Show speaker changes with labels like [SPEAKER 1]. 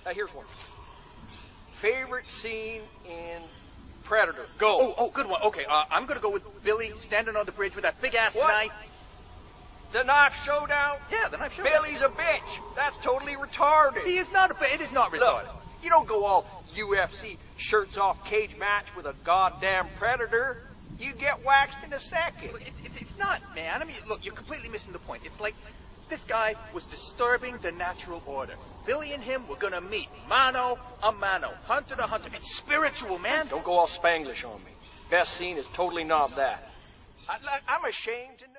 [SPEAKER 1] Here's one. Favorite scene in Predator. Go.
[SPEAKER 2] Oh, good one. Okay, I'm gonna go with Billy standing on the bridge with that big-ass knife.
[SPEAKER 1] The knife showdown?
[SPEAKER 2] Yeah, the knife showdown.
[SPEAKER 1] Billy's a bitch. That's totally retarded.
[SPEAKER 2] He is not it is not retarded.
[SPEAKER 1] Look, you don't go all UFC shirts off cage match with a goddamn Predator. You get waxed in a second.
[SPEAKER 2] It's not, man. I mean, look, you're completely missing the point. It's like this guy was disturbing the natural order. Billy and him were gonna meet mano a mano, hunter to hunter. It's spiritual, man.
[SPEAKER 1] Don't go all Spanglish on me. Best scene is totally not that. I'm ashamed to